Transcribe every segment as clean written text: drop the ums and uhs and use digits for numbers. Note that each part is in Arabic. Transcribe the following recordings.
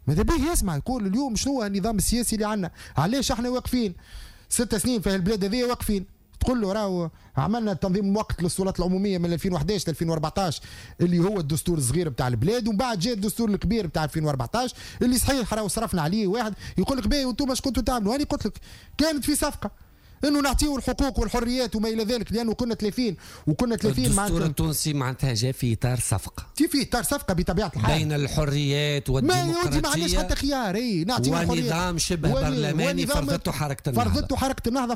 ماذا به يسمع يقول اليوم شنو هو النظام السياسي اللي عندنا، علاش احنا واقفين 6 سنين في البلاد هذه واقفين. تقول له راهو عملنا تنظيم مؤقت للسلطات العموميه من 2011 ل 2014 اللي هو الدستور الصغير بتاع البلاد، ومن بعد جاء الدستور الكبير بتاع 2014 اللي صحيح راهو صرفنا عليه واحد. يقول لك باهي وانتم اش كنتوا تعملوا؟ انا قلت لك كانت في صفقه انه نعطيه الحقوق والحريات وما الى ذلك، لانه كنا 30 الدستور التونسي معناتها جاء في اطار صفقه، في اطار صفقه بطبيعه الحال بين الحريات والديمقراطيه، ما يودي ما عندناش حتى خيار. اي نعطيه ونظام شبه برلماني فرضته حركه النهضه. فرضته حركه النهضه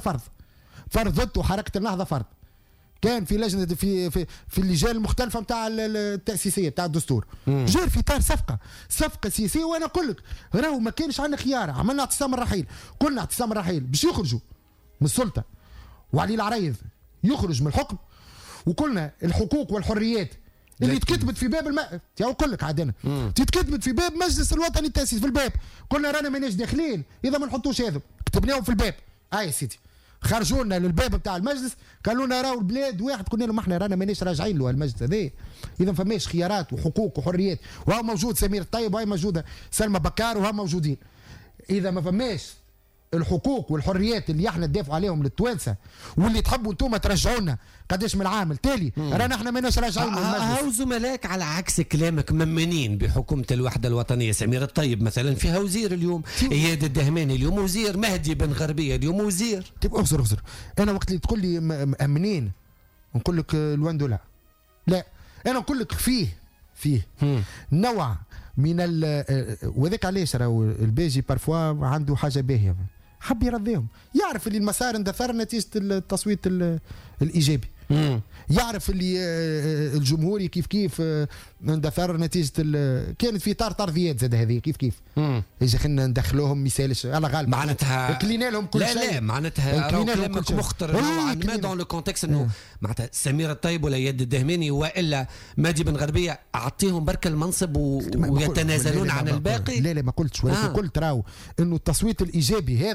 فرضته حركه النهضه فرض. كان في لجنه في اللجان المختلفه نتاع التاسيسيه نتاع الدستور، جار في اطار صفقه سياسيه. وانا اقول لك راهو ما كانش عندنا خيار، عملنا اعتصام الرحيل، قلنا اعتصام الرحيل باش يخرجوا من السلطه وعلي العريض يخرج من الحكم، وقلنا الحقوق والحريات اللي تكتبت في باب اقول لك عاد تتكتبت في باب مجلس الوطني التاسيس في الباب. قلنا رانا ماناش داخلين اذا ما نحطوش هذا، كتبناهم في الباب. يا سيدي خرجوا لنا للباب نتاع المجلس قالوا لنا راهو البلاد واحد، قلنا لهم احنا رانا ماناش راجعين له المجلس هذا، اذا فماش خيارات وحقوق وحريات. وهو موجود سمير الطيب وهي موجوده سلمى بكار وهم موجودين. اذا ما فماش الحقوق والحريات اللي احنا ندافعوا عليهم للتوانسه واللي تحبوا انتم ترجعوا لنا قداش من عام التالي، رانا احنا ماناش راجعين للمجلس. هاو زملاك على عكس كلامك ممنين بحكومه الوحده الوطنيه. سمير الطيب مثلا فيها وزير اليوم، اياد الدهماني اليوم وزير، مهدي بن غربيه اليوم وزير. طيب اغزر انا وقت اللي تقول لي مأمنين نقول لك لوان دولا، لا انا نقول لك فيه نوع من وذاك علاش راهو الباجي بارفوا عنده حاجه باهيه، حب يرضيهم، يعرف اللي المسار اندثر نتيجه التصويت الايجابي، يعرف اللي الجمهوري كيف اندثر نتيجه كانت في اطار ترضيات زاد هذه كيف اذا خلينا ندخلوهم مثالش على غالب معناتها كلينا لهم كل شيء. لا معناتها كلامك مخطر نوعا ما دون لو كونتكست انه معناتها سمير الطيب ولا يد الدهماني والا مهدي بن غربيه اعطيهم برك المنصب ويتنازلون عن الباقي. لا ما قلتش، ولكن قلت راهو انه التصويت الايجابي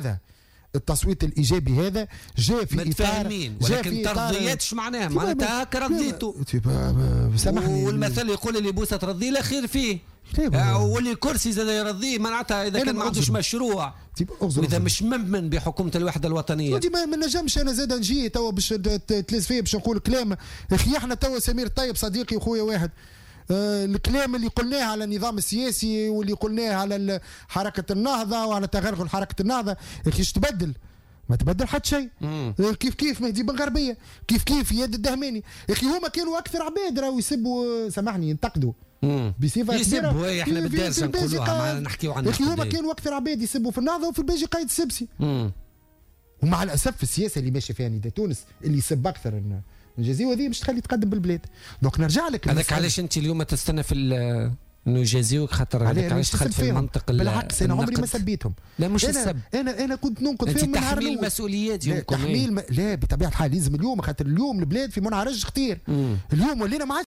هذا جاء في اطار ولكن ترضيات ايش معناها؟ معناتها هكا رضيته. سامحني والمثل يقول اللي بوسه ترضيه لا خير فيه، واللي كرسي زاد يرضيه معناتها اذا كان ما عندوش مشروع واذا مش ممن بحكومه الوحده الوطنيه. ما نجمش انا زاد نجي توا باش تلز فيه باش نقول كلام. اخي احنا توا سمير الطيب صديقي وخويا واحد، الكلام اللي قلناه على النظام السياسي واللي قلناه على حركة النهضة وعلى تغلغل حركة النهضة، اخي ايش تبدل؟ ما تبدل حتى شيء. كيف مهدي بن غربية، كيف يد الدهماني، اخي هما كانوا اكثر عباد راهو يسبوا، سامحني ينتقدوا بصفة كبيرة. يسبوا احنا بالدارجة نقولوها ما نحكيو عنها. اخي هما كانوا اكثر عباد يسبوا في النهضة وفي الباجي قايد السبسي. ومع الاسف في السياسة اللي ماشي فيها نداء تونس اللي يسب اكثر الجزيره هذه مش تخلي تقدم بالبلاد. دونك نرجع لك هذاك علاش انت اليوم تستنى في انه يجازيوك خاطر هذاك علاش دخلت في المنطق. بالعكس انا عمري ما سبيتهم. لا مش السب، انا كنت ننقد فيهم من نهار تحميل المسؤوليات يمكن. لا بطبيعه الحال لازم اليوم خاطر اليوم البلاد في منعرج خطير. اليوم ولينا